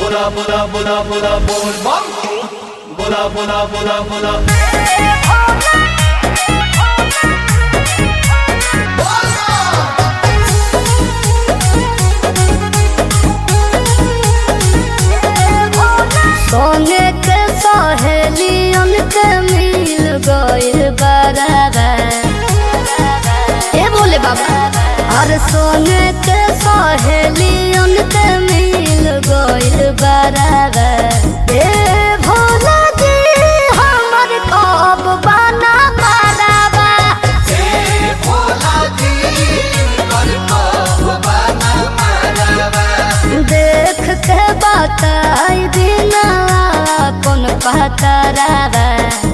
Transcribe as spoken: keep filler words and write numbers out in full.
बोला बोला बोला बोला बोल बम बोला बोला बोला बोला सोने के सहेलियन के मिल गइल बराबर ए भोले बाबा। और सोने के सहेलियन के मिल गइल बराबर ए भोला जी हमर कब बना बराबा ए भोला जी हमर कब बना बराबा। देख के बताई दिना कौन पहतराबा